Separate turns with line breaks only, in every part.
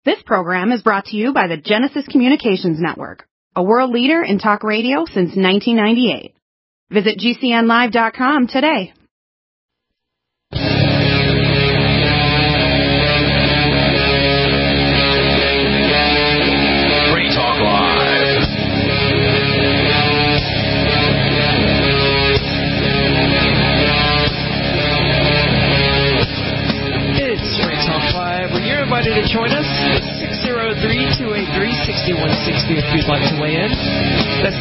This program is brought to you by the Genesis Communications Network, a world leader in talk radio since 1998. Visit GCNlive.com today.
Free Talk Live.
It's Free Talk Live, where you're invited to join us. 603-283-6160 if you'd like to weigh in. That's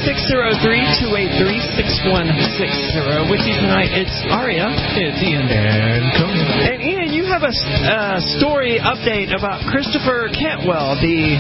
603-283-6160. With you tonight, it's Aria.
It's Ian. And Cody.
And Ian, you have a story update about Christopher Cantwell, the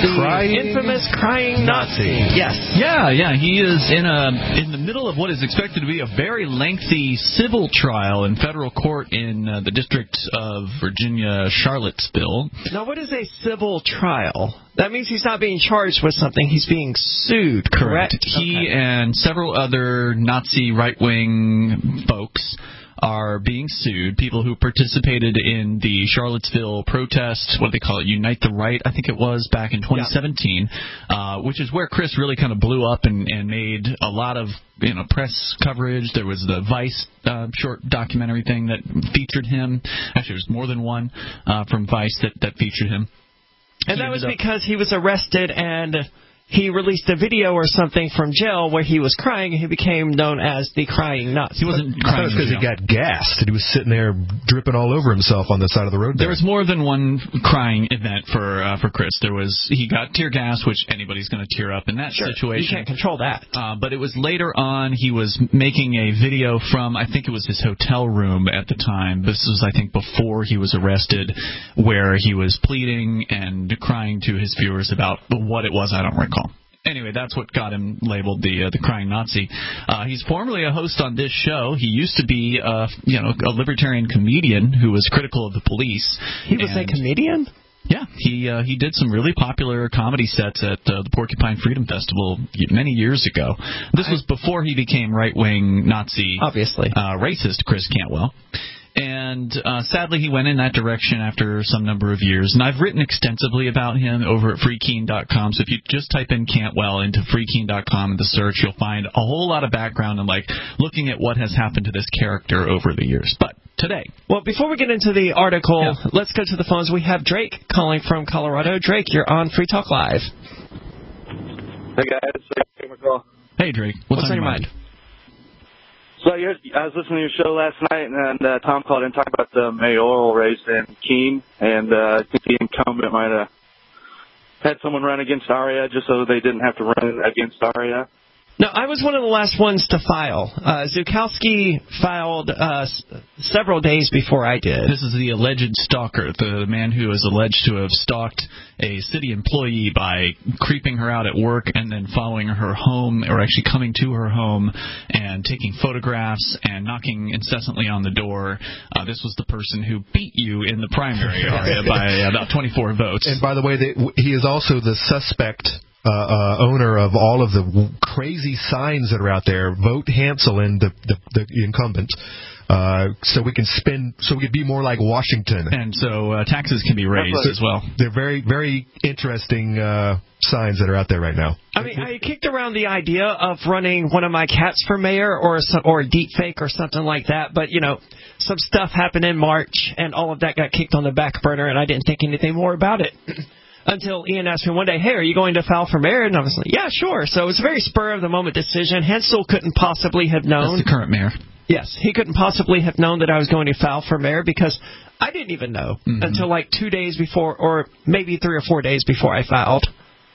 infamous crying Nazi. Yes.
Yeah. He is in the middle of what is expected to be a very lengthy civil trial in federal court in the District of Virginia, Charlottesville.
Now, what is a civil trial? That means he's not being charged with something. He's being sued, correct?
He and several other Nazi right-wing folks are being sued. People who participated in the Charlottesville protests, what do they call it, Unite the Right, I think it was, back in 2017, which is where Chris really kind of blew up and made a lot of press coverage. There was the Vice short documentary thing that featured him. Actually, there was more than one from Vice that featured him.
And that was because he was arrested and he released a video or something from jail where he was crying, and he became known as the crying Nazi.
He wasn't crying
because he got gassed, and he was sitting there dripping all over himself on the side of the road.
There was more than one crying event for Chris. He got tear gas, which anybody's going to tear up in that situation.
You can't control that.
But it was later on. He was making a video from, I think it was his hotel room at the time. This was, I think, before he was arrested, where he was pleading and crying to his viewers about what it was. I don't recall. Anyway, that's what got him labeled the crying Nazi. He's formerly a host on this show. He used to be a libertarian comedian who was critical of the police.
He was a comedian?
Yeah, he did some really popular comedy sets at the Porcupine Freedom Festival many years ago. This was before he became right-wing Nazi,
obviously
racist Chris Cantwell. And sadly, he went in that direction after some number of years. And I've written extensively about him over at freekeen.com. So if you just type in Cantwell into freekeen.com in the search, you'll find a whole lot of background and looking at what has happened to this character over the years. But today.
Well, before we get into the article, let's go to the phones. We have Drake calling from Colorado. Drake, you're on Free Talk Live.
Hey, guys.
Hey, Drake. What's on your mind?
So I was listening to your show last night, and Tom called in and talked about the mayoral race in Keene, and I think the incumbent might have had someone run against Aria just so they didn't have to run against Aria.
No, I was one of the last ones to file. Zukowski filed several days before I did.
This is the alleged stalker, the man who is alleged to have stalked a city employee by creeping her out at work and then following her home, or actually coming to her home and taking photographs and knocking incessantly on the door. This was the person who beat you in the primary area by about 24 votes.
And by the way, he is also the suspect owner of all of the crazy signs that are out there. Vote Hansel in the incumbent. So we can be more like Washington.
And so taxes can be raised as well.
They're very, very interesting signs that are out there right now.
I mean, I kicked around the idea of running one of my cats for mayor or a deep fake or something like that, but, some stuff happened in March, and all of that got kicked on the back burner, and I didn't think anything more about it. Until Ian asked me one day, hey, are you going to file for mayor? And I was like, yeah, sure. So it was a very spur-of-the-moment decision. Hansel couldn't possibly have known.
That's the current mayor.
Yes, he couldn't possibly have known that I was going to file for mayor because I didn't even know until 2 days before, or maybe 3 or 4 days before I filed.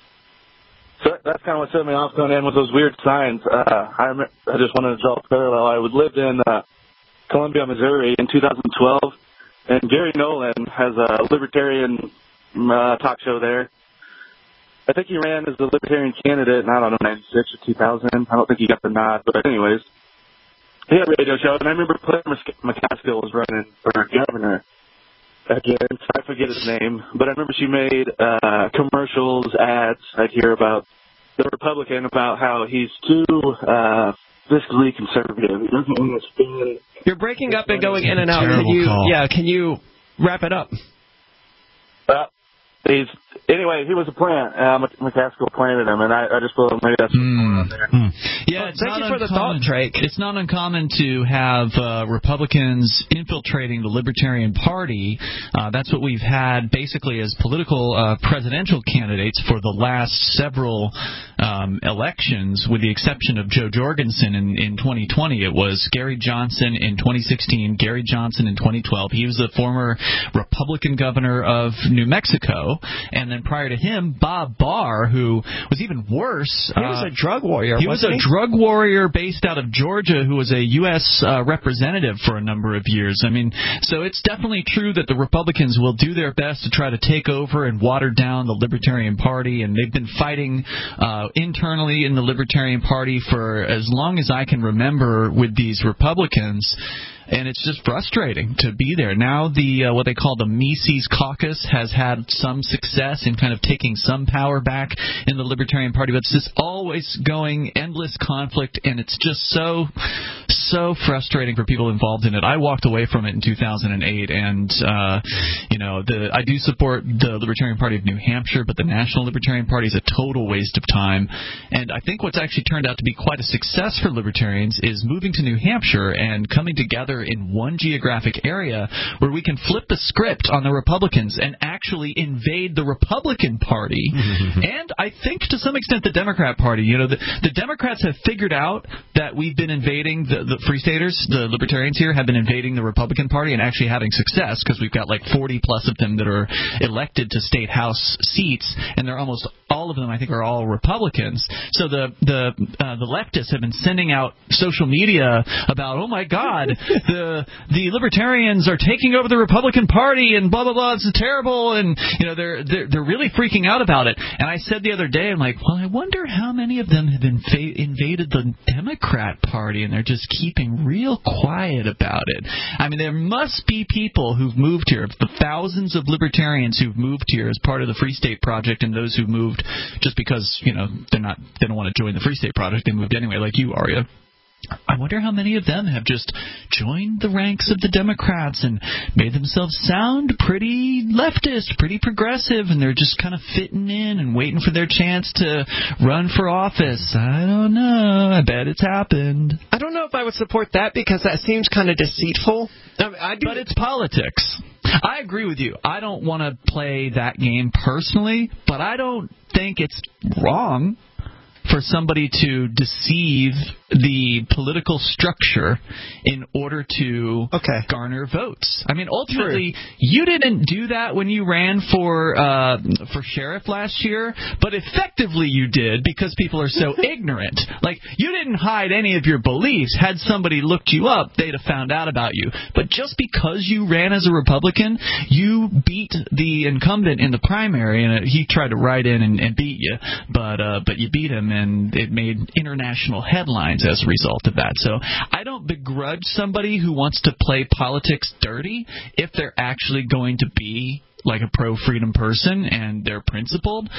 So that's kind of what set me off going in with those weird signs. I just wanted to draw a parallel. I lived in Columbia, Missouri in 2012, and Gary Nolan has a libertarian talk show there. I think he ran as a libertarian candidate in, 96 or 2000. I don't think he got the nod, but anyways, he had a radio show, and I remember Claire McCaskill was running for governor again. I forget his name, but I remember she made commercials, ads. I'd hear about the Republican, about how he's too fiscally conservative. He doesn't want to spend.
You're breaking up and going in and out. Can you wrap it up?
Anyway, he was a plant. McCaskill planted him, and I just thought maybe that's what's going on there.
Yeah,
thank you for the thought, Drake.
It's not uncommon to have Republicans infiltrating the Libertarian Party. That's what we've had basically as political presidential candidates for the last several elections, with the exception of Joe Jorgensen in 2020. It was Gary Johnson in 2016, Gary Johnson in 2012. He was the former Republican governor of New Mexico. And then prior to him, Bob Barr, who was even worse.
He was a drug warrior.
He was a drug warrior based out of Georgia who was a U.S. representative for a number of years. I mean, so it's definitely true that the Republicans will do their best to try to take over and water down the Libertarian Party, and they've been fighting internally in the Libertarian Party for as long as I can remember with these Republicans. And it's just frustrating to be there. Now the what they call the Mises Caucus has had some success in kind of taking some power back in the Libertarian Party, but it's just always going endless conflict, and it's just so frustrating for people involved in it. I walked away from it in 2008, and I do support the Libertarian Party of New Hampshire, but the National Libertarian Party is a total waste of time. And I think what's actually turned out to be quite a success for Libertarians is moving to New Hampshire and coming together in one geographic area where we can flip the script on the Republicans and actually invade the Republican Party. And I think to some extent the Democrat Party. The Democrats have figured out that we've been invading the Free Staters, the Libertarians here have been invading the Republican Party and actually having success, because we've got like 40 plus of them that are elected to state house seats, and they're almost all of them, I think, are all Republicans. So the leftists have been sending out social media about, oh my God, the Libertarians are taking over the Republican Party and blah blah blah. It's terrible, and they're really freaking out about it. And I said the other day, I'm like, well, I wonder how many of them have invaded the Democrat Party, and they're just keeping real quiet about it. I mean, there must be people who've moved here, the thousands of Libertarians who've moved here as part of the Free State Project, and those who moved just because they don't want to join the Free State Project, they moved anyway, like you, Arya. I wonder how many of them have just joined the ranks of the Democrats and made themselves sound pretty leftist, pretty progressive, and they're just kind of fitting in and waiting for their chance to run for office. I don't know. I bet it's happened.
I don't know if I would support that, because that seems kind of deceitful.
But it's politics. I agree with you. I don't want to play that game personally, but I don't think it's wrong for somebody to deceive the political structure in order to garner votes. I mean, ultimately, you didn't do that when you ran for sheriff last year, but effectively you did, because people are so ignorant. Like, you didn't hide any of your beliefs. Had somebody looked you up, they'd have found out about you. But just because you ran as a Republican, you beat the incumbent in the primary, and he tried to write in and beat you, but you beat him, and it made international headlines as a result of that. So I don't begrudge somebody who wants to play politics dirty if they're actually going to be like a pro-freedom person and they're principled,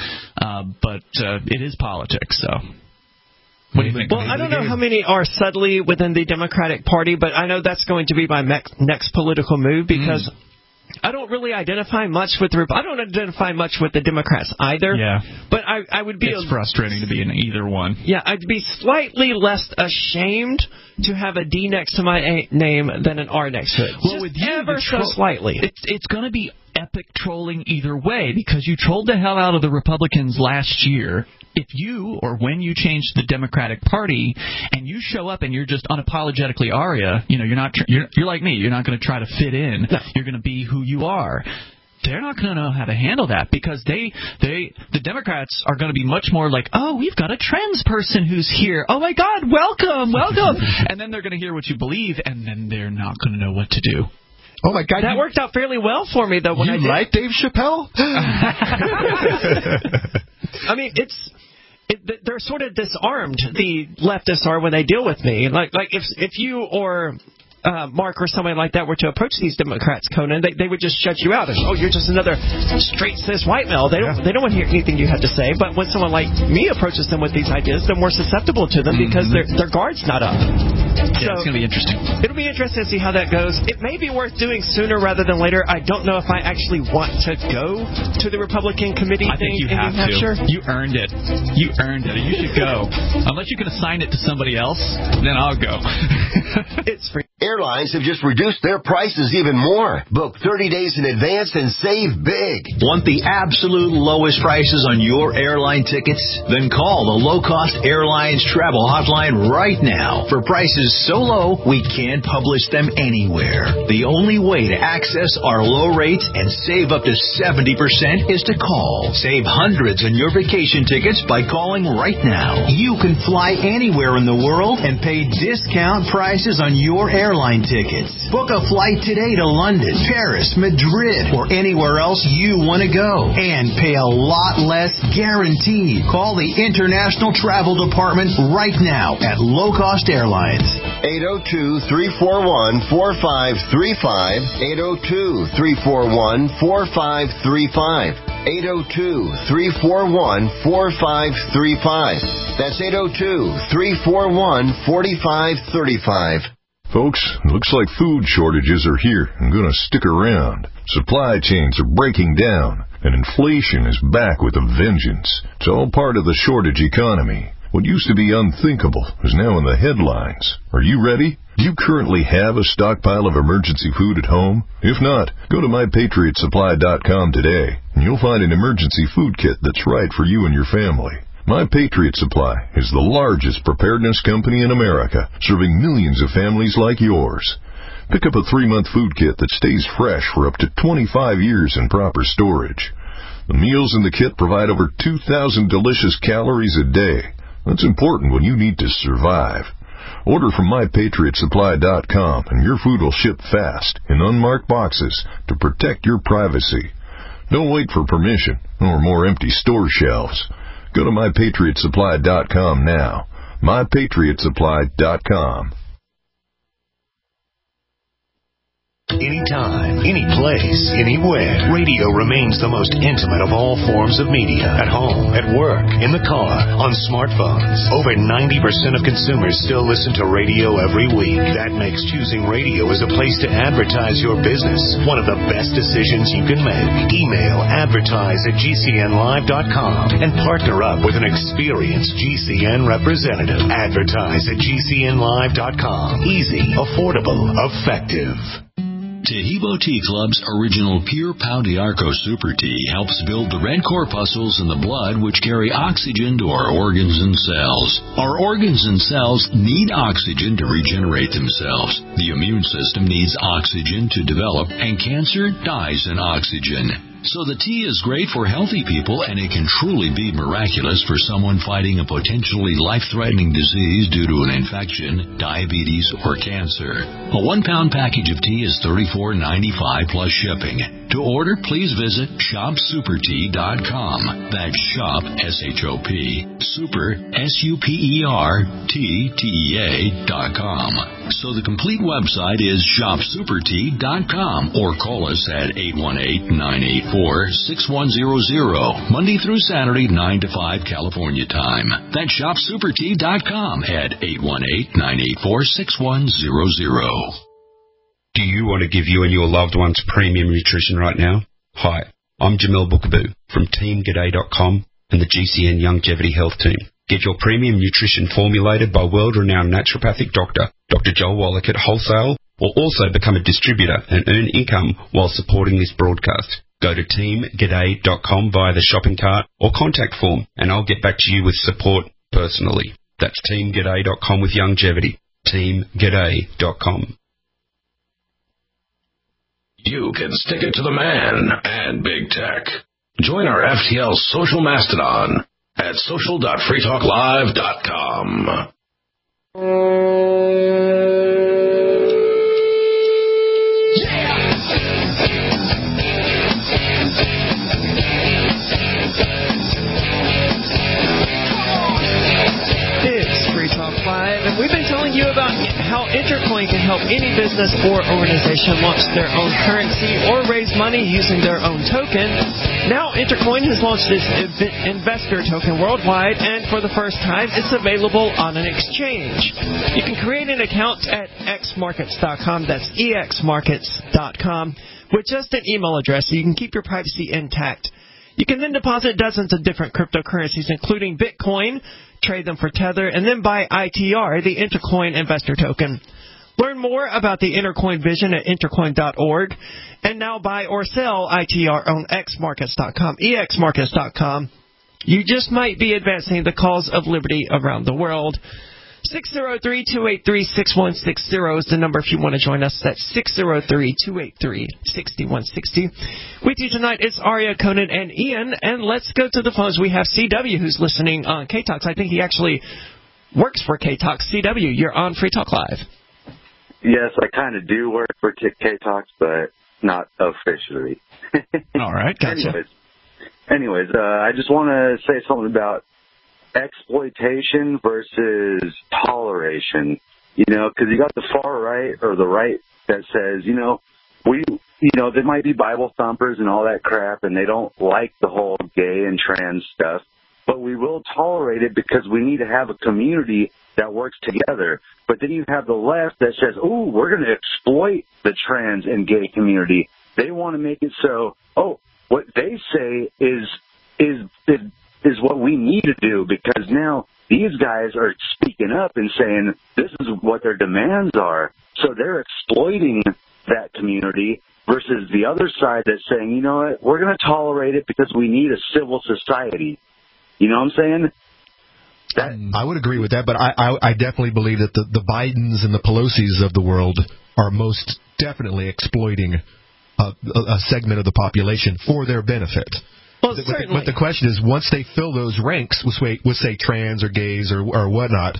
but it is politics, so... What do you think?
Well, I don't know how many are subtly within the Democratic Party, but I know that's going to be my next political move, because... I don't really identify much with I don't identify much with the Democrats either. Yeah. But I would be...
It's frustrating to be in either one.
Yeah, I'd be slightly less ashamed to have a D next to my name than an R next to it.
Well,
just
with you,
ever so slightly.
It's going to be epic trolling either way, because you trolled the hell out of the Republicans last year. If you, or when you change the Democratic Party, and you show up and you're just unapologetically Arya, you're like me. You're not going to try to fit in. No. You're going to be who you are. They're not going to know how to handle that, because the Democrats are going to be much more like, oh, we've got a trans person who's here. Oh, my God, welcome. And then they're going to hear what you believe, and then they're not going to know what to do.
Oh, my God.
That worked out fairly well for me, though, when I did.
You like Dave Chappelle?
I mean, they're sort of disarmed, the leftists are, when they deal with me. Like if you or Mark or somebody like that were to approach these Democrats, Conan, they would just shut you out. As, oh, you're just another straight cis white male. They don't want to hear anything you have to say. But when someone like me approaches them with these ideas, they're more susceptible to them because their guard's not up.
Yeah, it's going to be interesting.
It'll be interesting to see how that goes. It may be worth doing sooner rather than later. I don't know if I actually want to go to the Republican committee
I
thing
think you
in
have
New Hampshire.
to. You earned it. You earned it. You should go. Unless you can assign it to somebody else, then I'll go.
It's free.
Airlines have just reduced their prices even more. Book 30 days in advance and save big.
Want the absolute lowest prices on your airline tickets? Then call the Low Cost Airlines Travel Hotline right now. For prices so low, we can't publish them anywhere. The only way to access our low rates and save up to 70% is to call. Save hundreds on your vacation tickets by calling right now. You can fly anywhere in the world and pay discount prices on your airline tickets. Book a flight today to London, Paris, Madrid, or anywhere else you want to go and pay a lot less guaranteed. Call the International Travel Department right now at Low Cost Airlines.
802-341-4535. 802-341-4535. 802-341-4535. That's 802-341-4535.
Folks, looks like food shortages are here and going to stick around. Supply chains are breaking down, and inflation is back with a vengeance. It's all part of the shortage economy. What used to be unthinkable is now in the headlines. Are you ready? Do you currently have a stockpile of emergency food at home? If not, go to MyPatriotSupply.com today, and you'll find an emergency food kit that's right for you and your family. My Patriot Supply is the largest preparedness company in America, serving millions of families like yours. Pick up a 3-month food kit that stays fresh for up to 25 years in proper storage. The meals in the kit provide over 2,000 delicious calories a day. That's important when you need to survive. Order from MyPatriotSupply.com and your food will ship fast in unmarked boxes to protect your privacy. Don't wait for permission or more empty store shelves. Go to MyPatriotSupply.com now. MyPatriotSupply.com.
Anytime, any place, anywhere. Radio remains the most intimate of all forms of media. At home, at work, in the car, on smartphones. Over 90% of consumers still listen to radio every week. That makes choosing radio as a place to advertise your business one of the best decisions you can make. Email advertise@gcnlive.com and partner up with an experienced GCN representative. Advertise@gcnlive.com. Easy, affordable, effective.
Taheebo Tea Club's original Pure Pau d'Arco Super Tea helps build the red corpuscles in the blood which carry oxygen to our organs and cells. Our organs and cells need oxygen to regenerate themselves. The immune system needs oxygen to develop, and cancer dies in oxygen. So the tea is great for healthy people, and it can truly be miraculous for someone fighting a potentially life-threatening disease due to an infection, diabetes, or cancer. A 1-pound package of tea is $34.95 plus shipping. To order, please visit ShopSuperTea.com. That's shop, S-H-O-P, super, SUPERTTEA.com. So the complete website is ShopSuperTea.com, or call us at 818-984-6100, Monday through Saturday, 9 to 5 California time. That's ShopSuperTea.com at 818-984-6100.
Do you want to give you and your loved ones premium nutrition right now? Hi, I'm Jamel Bookaboo from TeamGaday.com and the GCN Longevity Health Team. Get your premium nutrition formulated by world-renowned naturopathic doctor, Dr. Joel Wallach at Wholesale, or also become a distributor and earn income while supporting this broadcast. Go to TeamGaday.com via the shopping cart or contact form, and I'll get back to you with support personally. That's TeamGaday.com with longevity. TeamGaday.com.
You can stick it to the man and big tech. Join our FTL social mastodon at social.freetalklive.com.
It's Free Talk Live, and we've been telling you about how intercoin Intercoin can help any business or organization launch their own currency or raise money using their own token. Now Intercoin has launched its investor token worldwide, and for the first time, it's available on an exchange. You can create an account at xmarkets.com. That's exmarkets.com. With just an email address, so you can keep your privacy intact. You can then deposit dozens of different cryptocurrencies, including Bitcoin, trade them for Tether, and then buy ITR, the Intercoin investor token. Learn more about the Intercoin vision at intercoin.org, and now buy or sell ITR on xmarkets.com, exmarkets.com. You just might be advancing the cause of liberty around the world. 603-283-6160 is the number if you want to join us. That's 603-283-6160. With you tonight, it's Aria, Conan, and Ian. And let's go to the phones. We have CW who's listening on K-Talks. I think he actually works for K-Talks. CW, you're on Free Talk Live.
Yes, I kind of do work for K-Talks, but not officially.
All right, gotcha.
Anyways, I just want to say something about exploitation versus toleration, because you got the far right or the right that says, there might be Bible thumpers and all that crap, and they don't like the whole gay and trans stuff, but we will tolerate it because we need to have a community that works together. But then you have the left that says, oh, we're going to exploit the trans and gay community. They want to make it so, what they say is what we need to do, because now these guys are speaking up and saying this is what their demands are. So they're exploiting that community versus the other side that's saying, you know what, we're going to tolerate it because we need a civil society. You know what I'm saying?
I would agree with that, but I definitely believe that the Bidens and the Pelosi's of the world are most definitely exploiting a segment of the population for their benefit.
Well,
but the question is, once they fill those ranks with say trans or gays or whatnot,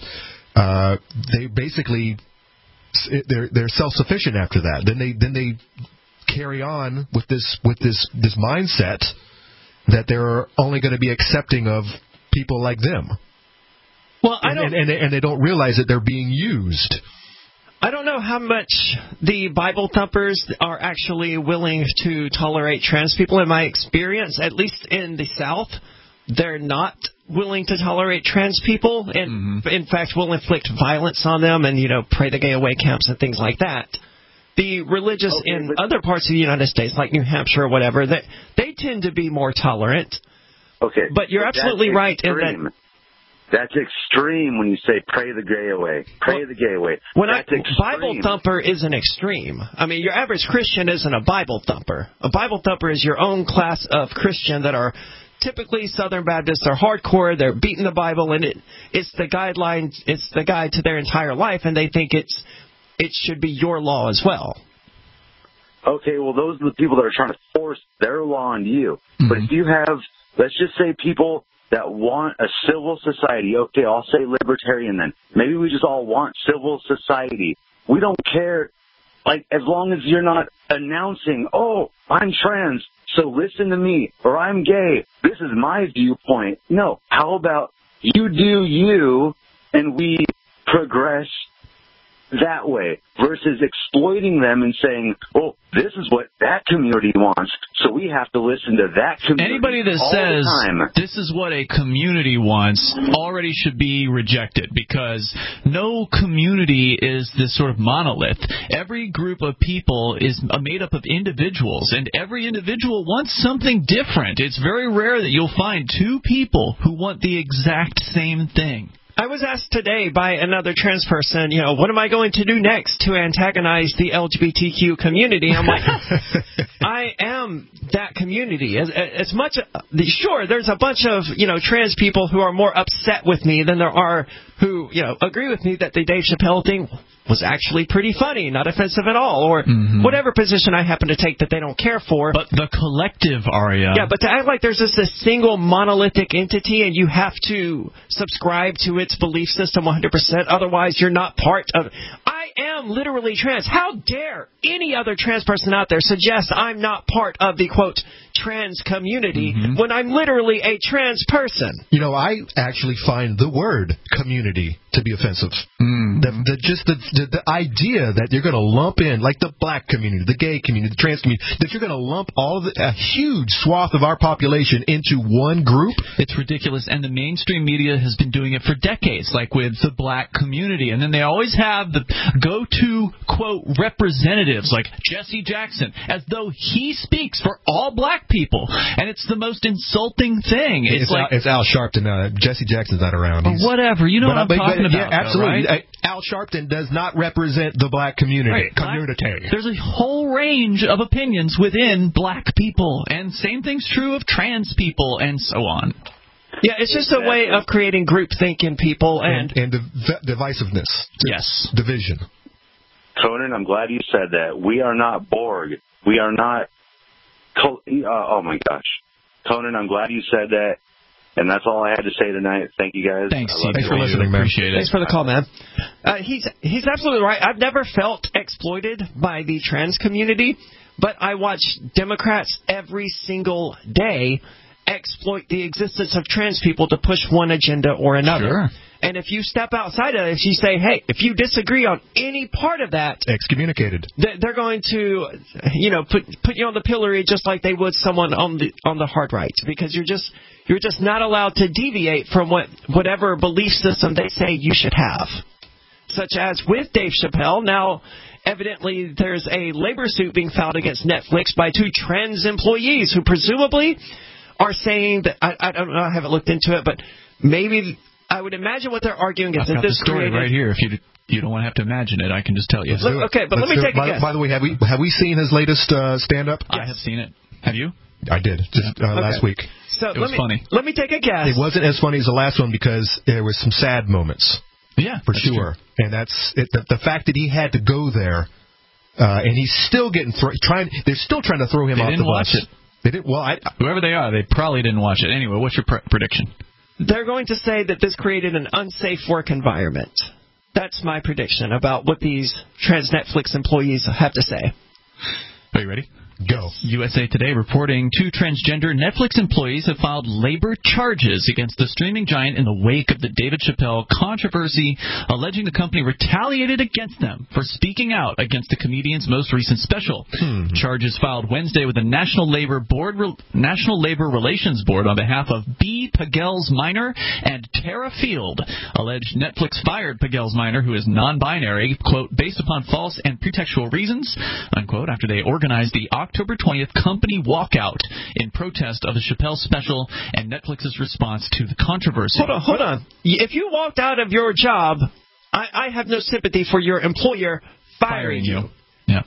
they basically they're self-sufficient after that. Then they carry on with this mindset that they're only going to be accepting of people like them.
Well,
and they don't realize that they're being used.
I don't know how much the Bible thumpers are actually willing to tolerate trans people. In my experience, at least in the South, they're not willing to tolerate trans people, and in fact will inflict violence on them and, pray the gay away camps and things like that. The religious in other parts of the United States, like New Hampshire or whatever, they tend to be more tolerant.
Okay.
But you're absolutely right in that.
That's extreme when you say pray the gay away. Pray the gay away.
Bible thumper isn't extreme. I mean, your average Christian isn't a Bible thumper. A Bible thumper is your own class of Christian that are typically Southern Baptists. They're hardcore. They're beating the Bible, and it's the guidelines. It's the guide to their entire life, and they think it should be your law as well.
Okay, well, those are the people that are trying to force their law on you. Mm-hmm. But if you have, let's just say people that want a civil society. Okay, I'll say libertarian then. Maybe we just all want civil society. We don't care, as long as you're not announcing, I'm trans, so listen to me, or I'm gay. This is my viewpoint. No, how about you do you, and we progress that way, versus exploiting them and saying, this is what that community wants, so we have to listen to that community.
Anybody that says this is what a community wants already should be rejected, because no community is this sort of monolith. Every group of people is made up of individuals, and every individual wants something different. It's very rare that you'll find two people who want the exact same thing.
I was asked today by another trans person, what am I going to do next to antagonize the LGBTQ community? I'm like, I am that community. As much, sure, there's a bunch of, trans people who are more upset with me than there are who, agree with me that the Dave Chappelle thing was actually pretty funny, not offensive at all, or whatever position I happen to take that they don't care for.
But the collective, Aria.
Yeah, but to act like there's just this single monolithic entity and you have to subscribe to its belief system 100%, otherwise you're not part of it. I am literally trans. How dare any other trans person out there suggest I'm not part of the, quote, trans community when I'm literally a trans person?
I actually find the word community to be offensive. The idea that you're going to lump in, like the black community, the gay community, the trans community, that you're going to lump a huge swath of our population into one group.
It's ridiculous, and the mainstream media has been doing it for decades, like with the black community. And then they always have the go-to, quote, representatives like Jesse Jackson, as though he speaks for all black people. And it's the most insulting thing. It's
Al Sharpton. Jesse Jackson's not around.
Whatever. You know what I'm talking about.
Yeah, absolutely.
Though, right?
Al Sharpton does not represent the black community.
Right. There's a whole range of opinions within black people, and same thing's true of trans people, and so on.
Yeah, it's just a way of creating groupthink in people and
divisiveness.
Yes.
Division.
Conan, I'm glad you said that. We are not Borg. We are not... oh, my gosh. Conan, I'm glad you said that. And that's all I had to say tonight. Thank you, guys.
Thanks
for listening, man.
Appreciate it.
Thanks for the call, man. He's absolutely right. I've never felt exploited by the trans community, but I watch Democrats every single day exploit the existence of trans people to push one agenda or another.
Sure.
And if you step outside of it, if you say, hey, if you disagree on any part of that,
excommunicated.
They're going to, put you on the pillory just like they would someone on the hard right, because you're just not allowed to deviate from whatever belief system they say you should have. Such as with Dave Chappelle. Now, evidently, there's a labor suit being filed against Netflix by 2 trans employees who presumably are saying that, I don't know, I haven't looked into it, but maybe I would imagine what they're arguing is that this
story right here. If you don't want to have to imagine it, I can just tell you.
Okay, but let me take a guess.
By the way, have we seen his latest stand-up?
Yes. I have seen it. Have you?
I did, last week.
So
it was funny.
Let me take a guess.
It wasn't as funny as the last one because there was some sad moments.
Yeah,
for sure. True. And that's it, the fact that he had to go there, and he's still getting they're still trying to throw him off the bus.
They didn't watch it.
They didn't. Well,
whoever they are, they probably didn't watch it. Anyway, what's your prediction?
They're going to say that this created an unsafe work environment. That's my prediction about what these trans Netflix employees have to say.
Are you ready?
Go.
USA Today reporting 2 transgender Netflix employees have filed labor charges against the streaming giant in the wake of the David Chappelle controversy, alleging the company retaliated against them for speaking out against the comedian's most recent special. Charges filed Wednesday with the National Labor Relations Board on behalf of B. Pagels-Minor and Tara Field alleged Netflix fired Pagels-Minor, who is non-binary, quote, based upon false and pretextual reasons, unquote, after they organized the October 20th company walkout in protest of the Chappelle special and Netflix's response to the controversy.
Hold on. If you walked out of your job, I have no sympathy for your employer firing you.
Yeah.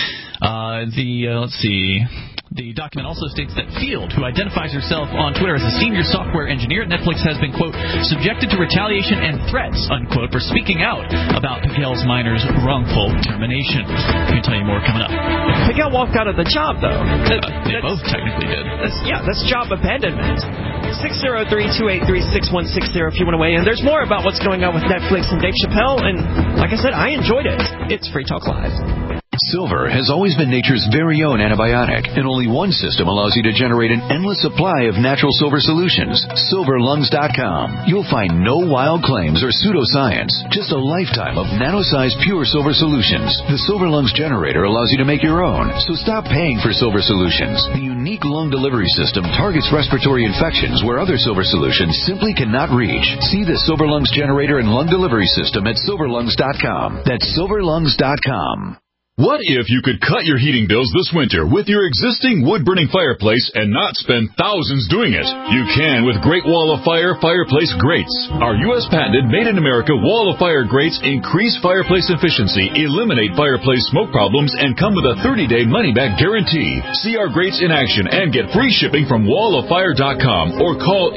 Let's see. The document also states that Field, who identifies herself on Twitter as a senior software engineer at Netflix, has been, quote, subjected to retaliation and threats, unquote, for speaking out about Pagels-Minor's wrongful termination. I can tell you more coming up.
Pagel walked out of the job, though.
They both technically did.
That's job abandonment. 603-283-6160 if you want to weigh in. There's more about what's going on with Netflix and Dave Chappelle, and like I said, I enjoyed it. It's Free Talk Live.
Silver has always been nature's very own antibiotic, and only one system allows you to generate an endless supply of natural silver solutions. SilverLungs.com. You'll find no wild claims or pseudoscience, just a lifetime of nano-sized pure silver solutions. The Silver Lungs generator allows you to make your own, so stop paying for silver solutions. The unique lung delivery system targets respiratory infections where other silver solutions simply cannot reach. See the Silver Lungs generator and lung delivery system at SilverLungs.com. That's SilverLungs.com.
What if you could cut your heating bills this winter with your existing wood-burning fireplace and not spend thousands doing it? You can with Great Wall of Fire fireplace grates. Our U.S.-patented, made-in-America Wall of Fire grates increase fireplace efficiency, eliminate fireplace smoke problems, and come with a 30-day money-back guarantee. See our grates in action and get free shipping from walloffire.com or call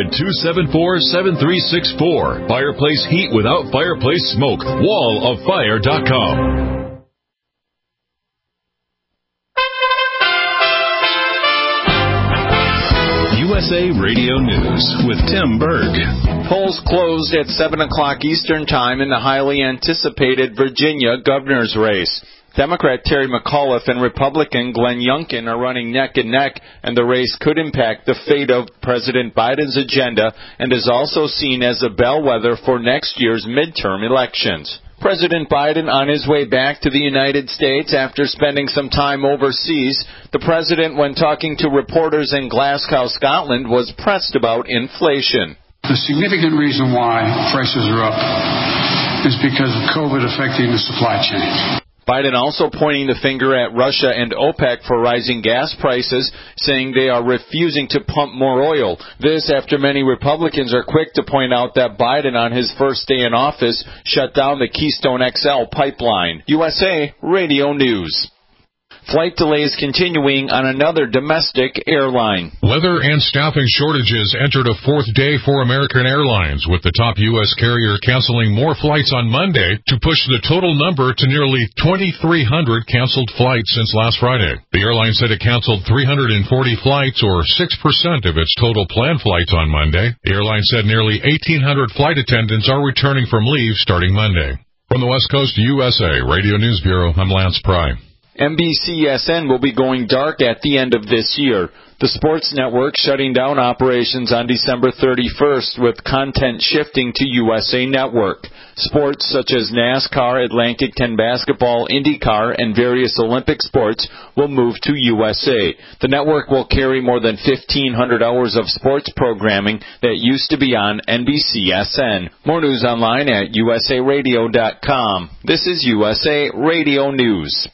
800-274-7364. Fireplace heat without fireplace smoke. walloffire.com. USA Radio News with Tim Berg.
Polls closed at 7 o'clock Eastern Time in the highly anticipated Virginia governor's race. Democrat Terry McAuliffe and Republican Glenn Youngkin are running neck and neck, and the race could impact the fate of President Biden's agenda and is also seen as a bellwether for next year's midterm elections. President Biden on his way back to the United States after spending some time overseas. The president, when talking to reporters in Glasgow, Scotland, was pressed about inflation.
The significant reason why prices are up is because of COVID affecting the supply chain.
Biden also pointing the finger at Russia and OPEC for rising gas prices, saying they are refusing to pump more oil. This after many Republicans are quick to point out that Biden, on his first day in office, shut down the Keystone XL pipeline. USA Radio News. Flight delays continuing on another domestic airline.
Weather and staffing shortages entered a fourth day for American Airlines, with the top U.S. carrier canceling more flights on Monday to push the total number to nearly 2,300 canceled flights since last Friday. The airline said it canceled 340 flights, or 6% of its total planned flights on Monday. The airline said nearly 1,800 flight attendants are returning from leave starting Monday. From the West Coast USA Radio News Bureau, I'm Lance Pry.
NBCSN will be going dark at the end of this year. The sports network shutting down operations on December 31st, with content shifting to USA Network. Sports such as NASCAR, Atlantic 10 basketball, IndyCar, and various Olympic sports will move to USA. The network will carry more than 1,500 hours of sports programming that used to be on NBCSN. More news online at usaradio.com. This is USA Radio News.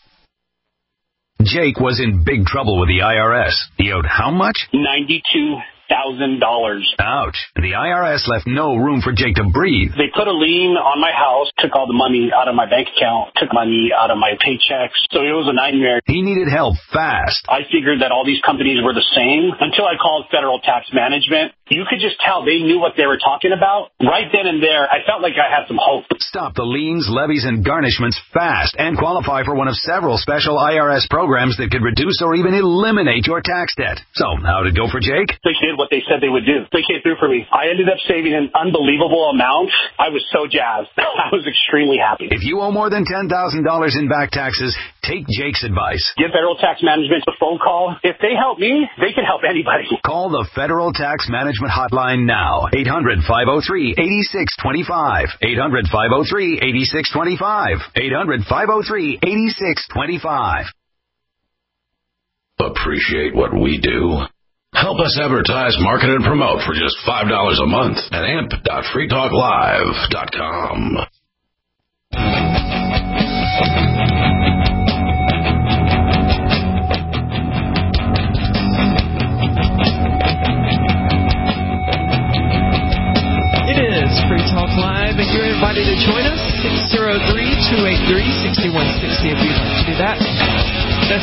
Jake was in big trouble with the IRS. He owed how much?
$92,000.
Ouch. The IRS left no room for Jake to breathe.
They put a lien on my house, took all the money out of my bank account, took money out of my paychecks. So it was a nightmare.
He needed help fast.
I figured that all these companies were the same until I called Federal Tax Management. You could just tell they knew what they were talking about. Right then and there, I felt like I had some hope.
Stop the liens, levies, and garnishments fast and qualify for one of several special IRS programs that could reduce or even eliminate your tax debt. So, how'd it go for Jake?
They did what they said they would do. They came through for me. I ended up saving an unbelievable amount. I was so jazzed. I was extremely happy.
If you owe more than $10,000 in back taxes, take Jake's advice.
Give Federal Tax Management a phone call. If they help me, they can help anybody.
Call the Federal Tax Management hotline now. 800-503-8625. 800-503-8625. 800-503-8625.
Appreciate what we do? Help us advertise, market, and promote for just $5 a month at amp.freetalklive.com.
Free Talk Live, and you're invited to join us. 603-283-6160 if you'd like to do that. That's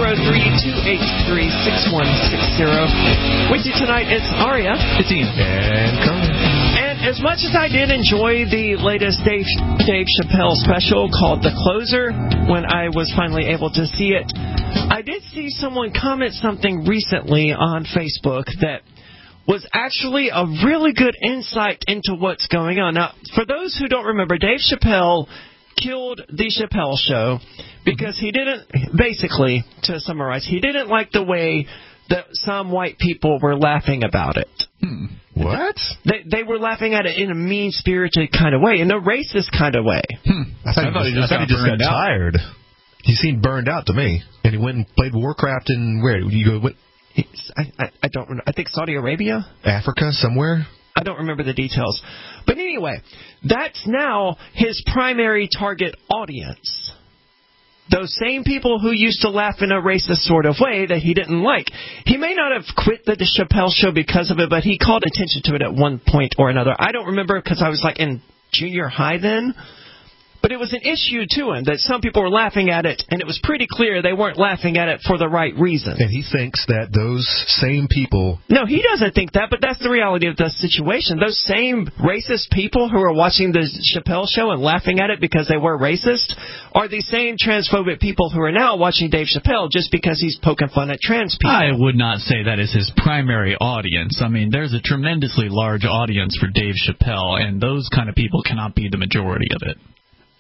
603-283-6160. With you tonight, it's Aria.
It's Ian.
And Carmen.
And as much as I did enjoy the latest Dave Chappelle special called The Closer, when I was finally able to see it, I did see someone comment something recently on Facebook that was actually a really good insight into what's going on. Now, for those who don't remember, Dave Chappelle killed the Chappelle Show because he didn't, basically, to summarize, he didn't like the way that some white people were laughing about it.
What?
They were laughing at it in a mean-spirited kind of way, in a racist kind of way.
I thought he just got tired. He seemed burned out to me. And he went and played Warcraft in, where? You go, what?
I don't remember. I think Saudi Arabia?
Africa, somewhere?
I don't remember the details. But anyway, that's now his primary target audience. Those same people who used to laugh in a racist sort of way that he didn't like. He may not have quit the Chappelle Show because of it, but he called attention to it at one point or another. I don't remember because I was like in junior high then. But it was an issue to him that some people were laughing at it, and it was pretty clear they weren't laughing at it for the right reason.
And he thinks that those same people...
No, he doesn't think that, but that's the reality of the situation. Those same racist people who are watching the Chappelle Show and laughing at it because they were racist are the same transphobic people who are now watching Dave Chappelle just because he's poking fun at trans people.
I would not say that is his primary audience. I mean, there's a tremendously large audience for Dave Chappelle, and those kind of people cannot be the majority of it.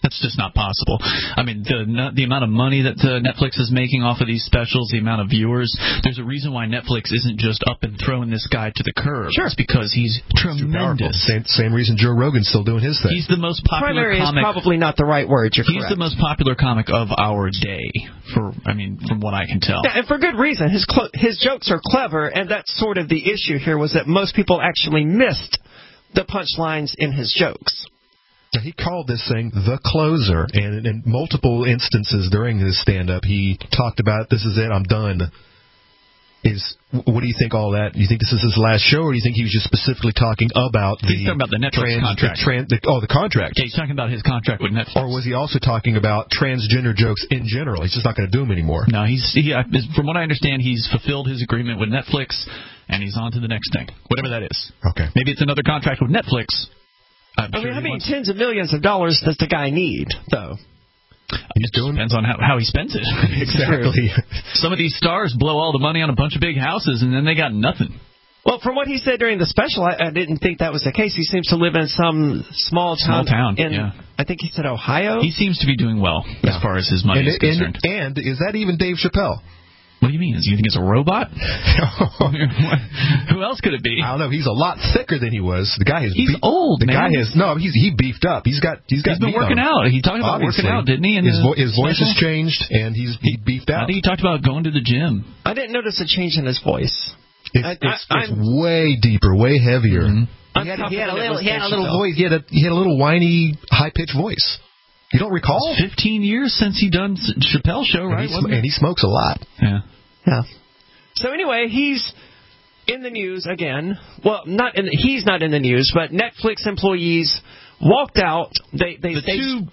That's just not possible. I mean, the amount of money that Netflix is making off of these specials, the amount of viewers, there's a reason why Netflix isn't just up and throwing this guy to the curb.
Sure.
It's because he's tremendous.
Same reason Joe Rogan's still doing his thing.
He's the most popular
Primary
comic.
is probably not the right word. You're
He's
correct.
the most popular comic of our day, from what I can tell.
Yeah, and for good reason. His jokes are clever, and that's sort of the issue here, was that most people actually missed the punchlines in his jokes.
He called this thing The Closer, and in multiple instances during his stand-up, he talked about, this is it, I'm done. What do you think all that? You think this is his last show, or do you think he was just specifically talking about
He's talking about the Netflix contract.
The contract.
Yeah, he's talking about his contract with Netflix.
Or was he also talking about transgender jokes in general? He's just not going to do them anymore.
No, from what I understand, he's fulfilled his agreement with Netflix, and he's on to the next thing, whatever that is.
Okay.
Maybe it's another contract with Netflix.
How many tens of millions of dollars does the guy need, though?
It depends on how he spends it.
Exactly.
Some of these stars blow all the money on a bunch of big houses, and then they got nothing.
Well, from what he said during the special, I didn't think that was the case. He seems to live in some small town in,
yeah.
I think he said Ohio.
He seems to be doing well as far as his money is concerned.
And is that even Dave Chappelle?
What do you mean? Do you think it's a robot? Who else could it be?
I don't know. He's a lot thicker than he was. The guy
he's old.
The guy he beefed up. He's been
working out. He talked about working out, didn't he?
His voice has changed, and he beefed out.
I think he talked about going to the gym.
I didn't notice a change in his voice.
It's way deeper, way heavier.
Mm-hmm.
He had a little voice. He had a little whiny, high pitched voice. You don't recall?
It's 15 years since he done Chappelle Show, right?
And he smokes a lot.
Yeah.
So anyway, he's in the news again. Well, he's not in the news, but Netflix employees walked out.
Two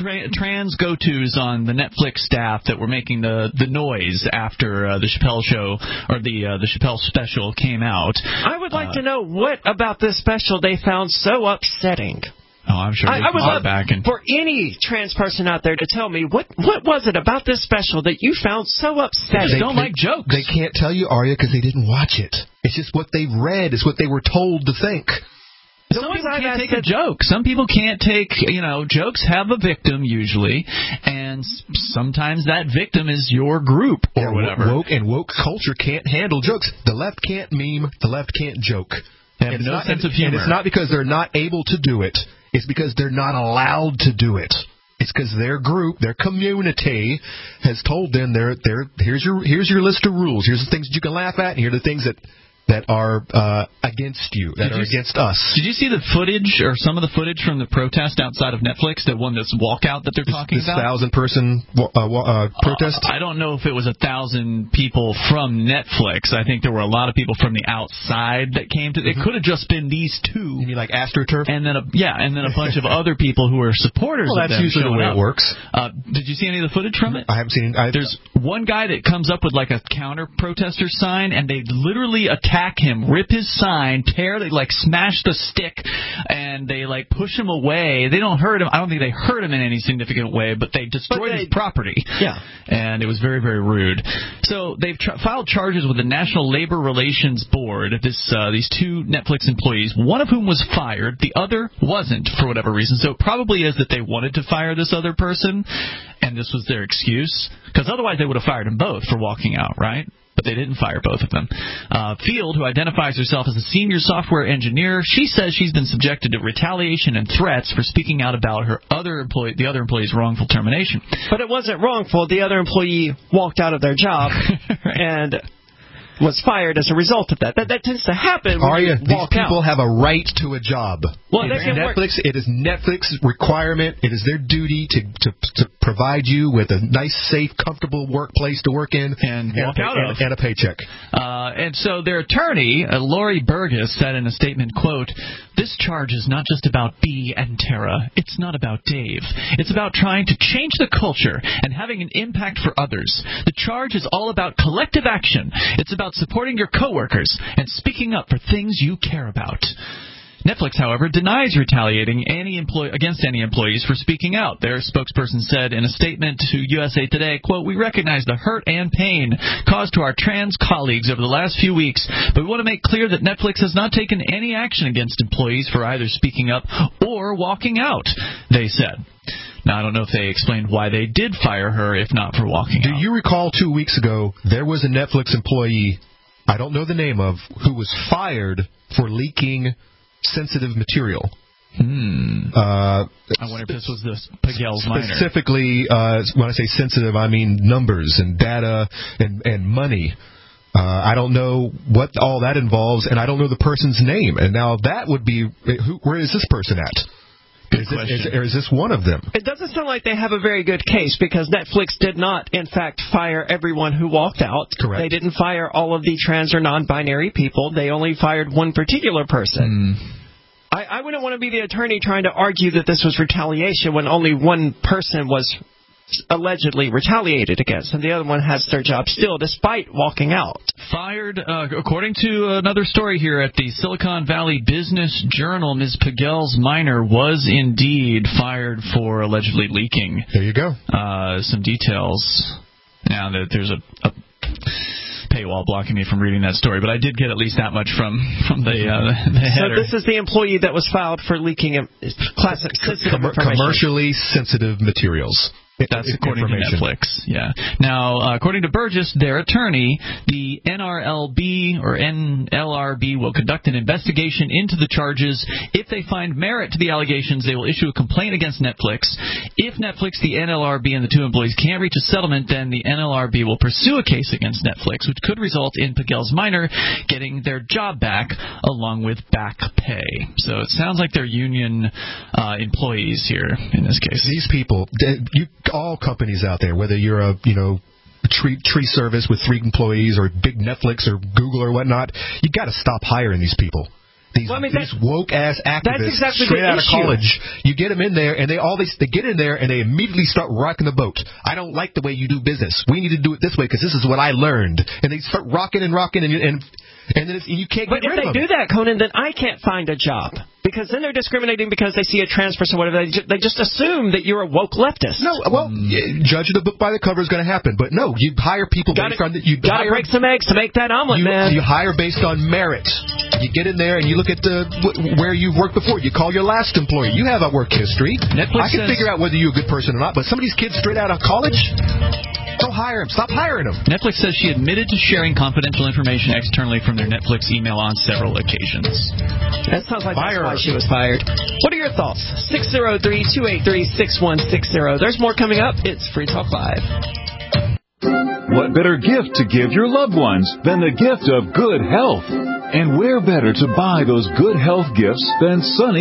trans go-tos on the Netflix staff that were making the noise after the Chappelle Show or the Chappelle special came out.
I would like to know what about this special they found so upsetting.
Oh, I'm sure
I would love for any trans person out there to tell me what was it about this special that you found so upsetting.
They don't like jokes.
They can't tell you, Arya, because they didn't watch it. It's just what they've read. It's what they were told to think.
Some people can't take a joke. Some people can't take, jokes have a victim usually, and sometimes that victim is your group or whatever.
Woke culture can't handle jokes. The left can't meme. The left can't joke.
They have no sense of humor.
And it's not because they're not able to do it. It's because they're not allowed to do it. It's because their group, their community, has told them, here's your list of rules. Here's the things that you can laugh at, and here are the things that are against you, that are against us.
Did you see the footage or some of the footage from the protest outside of Netflix, the one that's walkout that they're talking
this
about?
1,000-person protest?
I don't know if it was 1,000 people from Netflix. I think there were a lot of people from the outside that came to. It could have just been these two.
You mean like AstroTurf?
And then a bunch of other people who are supporters.
Well, that's usually the way it works.
Did you see any of the footage from it?
I haven't seen.
There's one guy that comes up with like a counter protester sign, and they literally attack him, rip his sign, smash the stick, and they push him away. They don't hurt him. I don't think they hurt him in any significant way, but they destroyed his property.
Yeah.
And it was very, very rude. So they've filed charges with the National Labor Relations Board. These two Netflix employees, one of whom was fired, the other wasn't for whatever reason. So it probably is that they wanted to fire this other person, and this was their excuse, because otherwise they would have fired them both for walking out, right? But they didn't fire both of them. Field, who identifies herself as a senior software engineer, she says she's been subjected to retaliation and threats for speaking out about the other employee's wrongful termination.
But it wasn't wrongful. The other employee walked out of their job and was fired as a result of that. That tends to happen when you walk
these people
out.
have a right to a job.
Well, they can
Netflix. It is Netflix's requirement. It is their duty to provide you with a nice, safe, comfortable workplace to work in
and walk out of,
and a paycheck.
And so their attorney, Lori Burgess, said in a statement, quote, "This charge is not just about Bea and Tara. It's not about Dave. It's about trying to change the culture and having an impact for others. The charge is all about collective action. It's about supporting your coworkers and speaking up for things you care about." Netflix, however, denies retaliating against any employees for speaking out. Their spokesperson said in a statement to USA Today, quote, "We recognize the hurt and pain caused to our trans colleagues over the last few weeks, but we want to make clear that Netflix has not taken any action against employees for either speaking up or walking out," they said. Now, I don't know if they explained why they did fire her, if not for walking out.
Do you recall 2 weeks ago, there was a Netflix employee, I don't know the name of, who was fired for leaking sensitive material?
I wonder if this was the Pagels Minor.
Specifically, when I say sensitive, I mean numbers and data and money. I don't know what all that involves, and I don't know the person's name. And now that would be, where is this person at? Is this one of them?
It doesn't sound like they have a very good case, because Netflix did not, in fact, fire everyone who walked out.
Correct.
They didn't fire all of the trans or non-binary people. They only fired one particular person. I wouldn't want to be the attorney trying to argue that this was retaliation when only one person was allegedly retaliated against, and the other one has their job still, despite walking out.
Fired, according to another story here at the Silicon Valley Business Journal, Ms. Pagels Minor was indeed fired for allegedly leaking.
There you go.
Some details. Now that there's a paywall blocking me from reading that story, but I did get at least that much from the header.
So this is the employee that was filed for leaking classic sensitive information.
Commercially sensitive materials.
That's according to Netflix. Yeah. Now, according to Burgess, their attorney, the NRLB or NLRB will conduct an investigation into the charges. If they find merit to the allegations, they will issue a complaint against Netflix. If Netflix, the NLRB, and the two employees can't reach a settlement, then the NLRB will pursue a case against Netflix, which could result in Pagels Minor getting their job back along with back pay. So it sounds like they're union employees here in this case.
These people, all companies out there, whether you're a tree service with 3 employees or big Netflix or Google or whatnot, you got to stop hiring these people. These woke ass activists straight out of college. You get them in there, and they get in there and they immediately start rocking the boat. I don't like the way you do business. We need to do it this way because this is what I learned. And they start rocking and then you can't get rid of them.
But if they do that, Conan, then I can't find a job. Because then they're discriminating because they see a trans person or whatever. They just assume that you're a woke leftist.
No, well, judging the book by the cover is going to happen. But no, you hire people based on... You got to
break some eggs to make that omelet, man.
You hire based on merit. You get in there and you look at where you've worked before. You call your last employer. You have a work history. I can figure out whether you're a good person or not. But some of these kids straight out of college... Don't hire him. Stop hiring him.
Netflix says she admitted to sharing confidential information externally from their Netflix email on several occasions.
That sounds like that's why she was fired. What are your thoughts? 603-283-6160. There's more coming up. It's Free Talk Live.
What better gift to give your loved ones than the gift of good health? And where better to buy those good health gifts than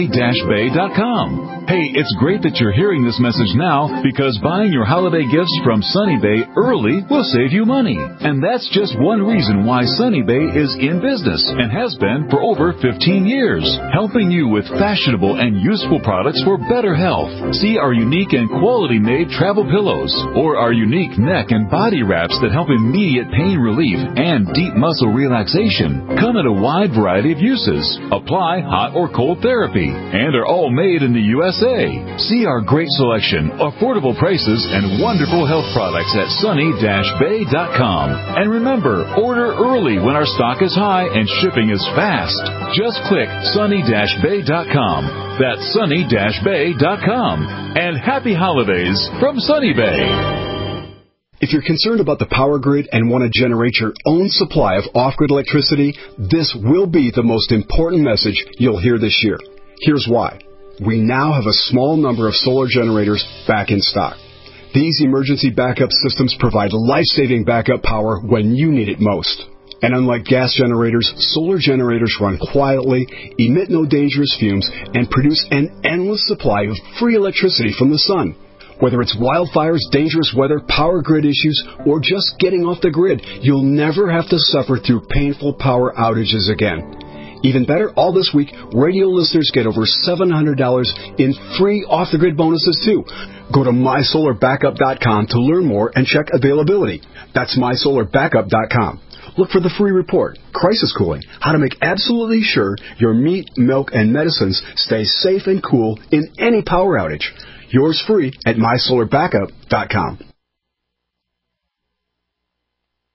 sunny-bay.com? Hey, it's great that you're hearing this message now, because buying your holiday gifts from Sunny Bay early will save you money. And that's just one reason why Sunny Bay is in business and has been for over 15 years, helping you with fashionable and useful products for better health. See our unique and quality-made travel pillows, or our unique neck and body wraps that help immediate pain relief and deep muscle relaxation. Come in a wide variety of uses. Apply hot or cold therapy, and are all made in the USA. See our great selection, affordable prices, and wonderful health products at sunny-bay.com. And remember, order early when our stock is high and shipping is fast. Just click sunny-bay.com. That's sunny-bay.com. And happy holidays from Sunny Bay.
If you're concerned about the power grid and want to generate your own supply of off-grid electricity, this will be the most important message you'll hear this year. Here's why. We now have a small number of solar generators back in stock. These emergency backup systems provide life-saving backup power when you need it most. And unlike gas generators, solar generators run quietly, emit no dangerous fumes, and produce an endless supply of free electricity from the sun. Whether it's wildfires, dangerous weather, power grid issues, or just getting off the grid, you'll never have to suffer through painful power outages again. Even better, all this week, radio listeners get over $700 in free off-the-grid bonuses, too. Go to mysolarbackup.com to learn more and check availability. That's mysolarbackup.com. Look for the free report, Crisis Cooling, how to make absolutely sure your meat, milk, and medicines stay safe and cool in any power outage. Yours free at mysolarbackup.com.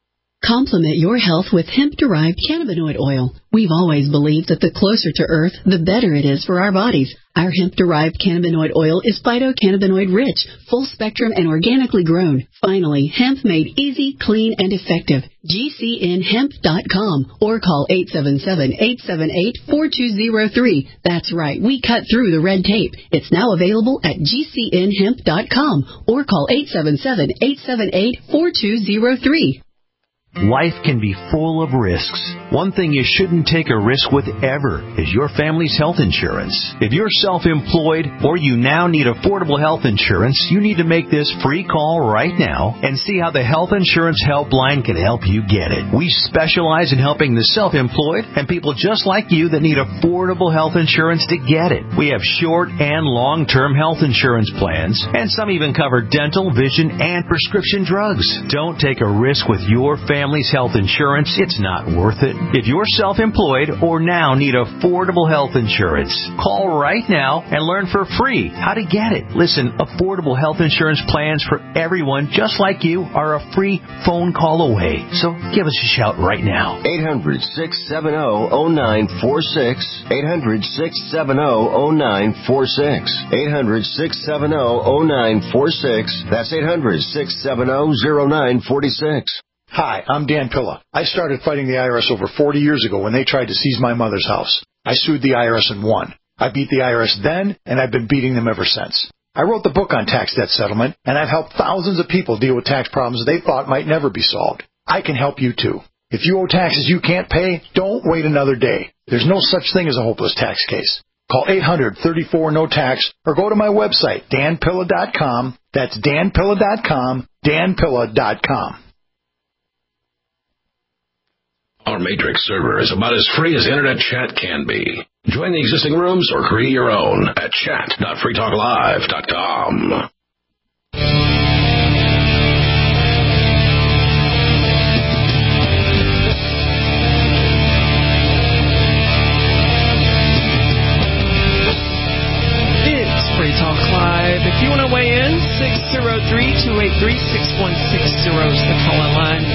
Complement your health with hemp-derived cannabinoid oil. We've always believed that the closer to Earth, the better it is for our bodies. Our hemp-derived cannabinoid oil is phytocannabinoid rich, full spectrum, and organically grown. Finally, hemp made easy, clean, and effective. GCNhemp.com or call 877-878-4203. That's right, we cut through the red tape. It's now available at GCNhemp.com or call 877-878-4203.
Life can be full of risks. One thing you shouldn't take a risk with ever is your family's health insurance. If you're self-employed or you now need affordable health insurance, you need to make this free call right now and see how the Health Insurance Helpline can help you get it. We specialize in helping the self-employed and people just like you that need affordable health insurance to get it. We have short and long-term health insurance plans, and some even cover dental, vision, and prescription drugs. Don't take a risk with your family's health insurance. It's not worth it. If you're self-employed or now need affordable health insurance, call right now and learn for free how to get it. Listen, affordable health insurance plans for everyone just like you are a free phone call away. So give us a shout right now.
800-670-0946. 800-670-0946. 800-670-0946. That's 800-670-0946.
Hi, I'm Dan Pilla. I started fighting the IRS over 40 years ago when they tried to seize my mother's house. I sued the IRS and won. I beat the IRS then, and I've been beating them ever since. I wrote the book on tax debt settlement, and I've helped thousands of people deal with tax problems they thought might never be solved. I can help you too. If you owe taxes you can't pay, don't wait another day. There's no such thing as a hopeless tax case. Call 800-34-NO-TAX or go to my website, danpilla.com. That's danpilla.com, danpilla.com.
Our Matrix server is about as free as internet chat can be. Join the existing rooms or create your own at chat.freetalklive.com.
It's Free Talk Live. If you want to weigh in, 603-283-6160 is the call-in line.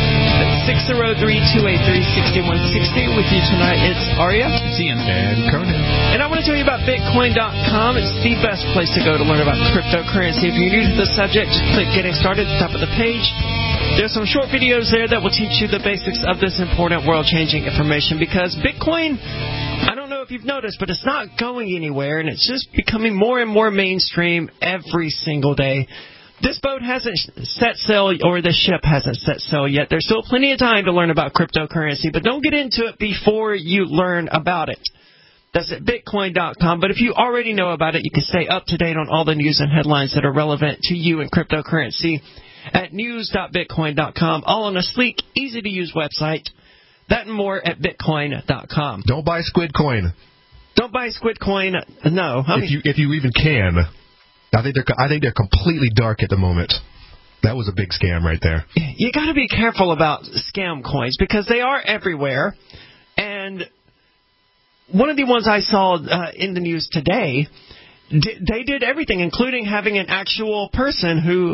603-283-6160. With you tonight, it's Arya,
and Conan.
And I want to tell you about Bitcoin.com. It's the best place to go to learn about cryptocurrency. If you're new to the subject, click Getting Started at the top of the page. There's some short videos there that will teach you the basics of this important world-changing information, because Bitcoin, I don't know if you've noticed, but it's not going anywhere, and it's just becoming more and more mainstream every single day. This boat hasn't set sail, or the ship hasn't set sail yet. There's still plenty of time to learn about cryptocurrency, but don't get into it before you learn about it. That's at Bitcoin.com. But if you already know about it, you can stay up to date on all the news and headlines that are relevant to you in cryptocurrency at news.bitcoin.com, all on a sleek, easy-to-use website. That and more at Bitcoin.com.
Don't buy Squid Coin.
Don't buy Squid Coin. No.
If you even can. I think they're completely dark at the moment. That was a big scam right there.
You got to be careful about scam coins because they are everywhere. And one of the ones I saw in the news today, they did everything, including having an actual person who,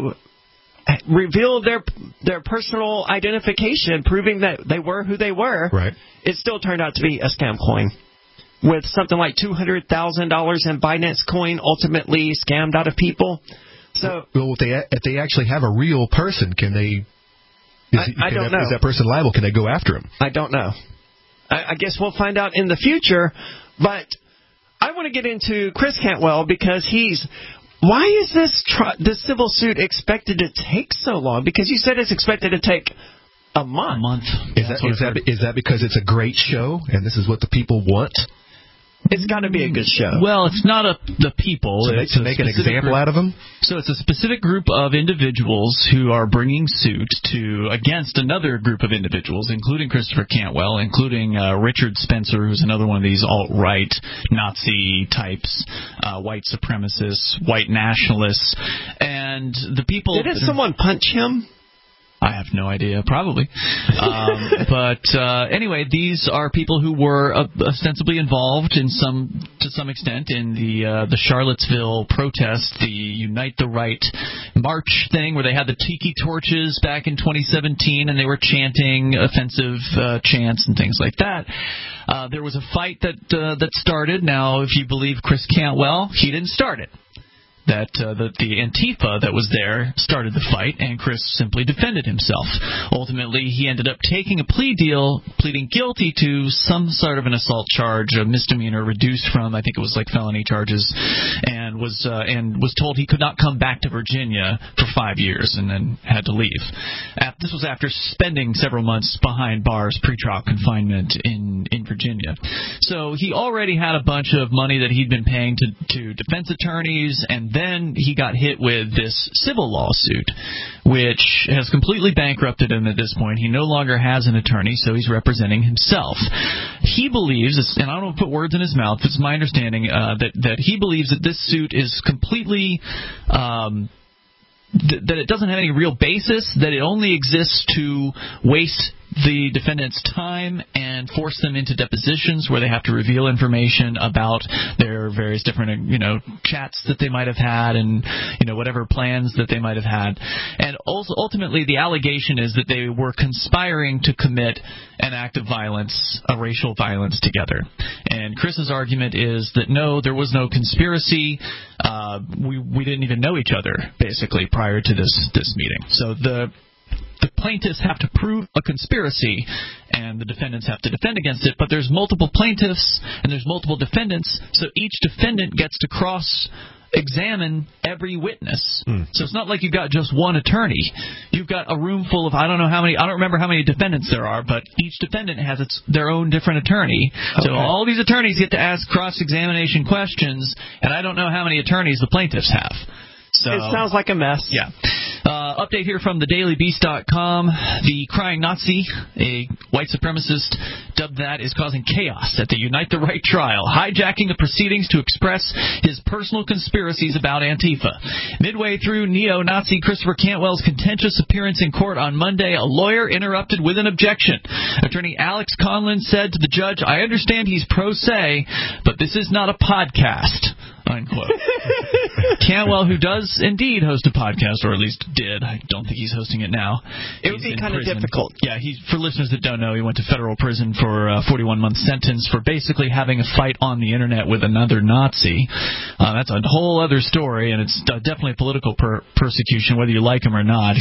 revealed their personal identification, proving that they were who they were.
Right.
It still turned out to be a scam coin, with something like $200,000 in Binance Coin ultimately scammed out of people. So,
well, if they actually have a real person, can they?
I don't know.
Is that person liable? Can they go after him?
I don't know. I guess we'll find out in the future. But I want to get into Chris Cantwell because why is this civil suit expected to take so long? Because you said it's expected to take a month.
Is that because it's a great show and this is what the people want?
It's got to be a good show.
Well, it's not the people.
To make an example out of them?
So it's a specific group of individuals who are bringing suit against another group of individuals, including Christopher Cantwell, including Richard Spencer, who's another one of these alt-right Nazi types, white supremacists, white nationalists. And the people...
Didn't someone punch him?
I have no idea, probably. Anyway, these are people who were ostensibly involved to some extent in the Charlottesville protest, the Unite the Right march thing, where they had the tiki torches back in 2017 and they were chanting offensive chants and things like that. There was a fight that started. Now, if you believe Chris Cantwell, he didn't start it. That the Antifa that was there started the fight, and Chris simply defended himself. Ultimately, he ended up taking a plea deal, pleading guilty to some sort of an assault charge, a misdemeanor reduced from, I think it was like felony charges, and was told he could not come back to Virginia for 5 years, and then had to leave. This was after spending several months behind bars, pretrial confinement in Virginia. So he already had a bunch of money that he'd been paying to defense attorneys, and then he got hit with this civil lawsuit, which has completely bankrupted him at this point. He no longer has an attorney, so he's representing himself. He believes, and I don't want to put words in his mouth, it's my understanding that he believes that this suit is completely... that it doesn't have any real basis, that it only exists to waste the defendant's time and force them into depositions where they have to reveal information about their various different, chats that they might have had and, whatever plans that they might have had. And also, ultimately, the allegation is that they were conspiring to commit an act of violence, a racial violence together. And Chris's argument is that no, there was no conspiracy. We didn't even know each other, basically, prior to this meeting. So the plaintiffs have to prove a conspiracy, and the defendants have to defend against it, but there's multiple plaintiffs and there's multiple defendants, so each defendant gets to cross-examine every witness. So it's not like you've got just one attorney. You've got a room full of, I don't remember how many defendants there are, but each defendant has their own different attorney. Okay. So all these attorneys get to ask cross-examination questions, and I don't know how many attorneys the plaintiffs have. So,
it sounds like a mess.
Yeah. Update here from thedailybeast.com. The crying Nazi, a white supremacist, dubbed that, is causing chaos at the Unite the Right trial, hijacking the proceedings to express his personal conspiracies about Antifa. Midway through neo-Nazi Christopher Cantwell's contentious appearance in court on Monday, a lawyer interrupted with an objection. Attorney Alex Conlon said to the judge, "I understand he's pro se, but this is not a podcast." Unquote. Cantwell, who does indeed host a podcast, or at least did, I don't think he's hosting it now.
It would be kind of difficult.
Yeah, for listeners that don't know, he went to federal prison for a 41-month sentence for basically having a fight on the internet with another Nazi. That's a whole other story, and it's definitely political persecution, whether you like him or not.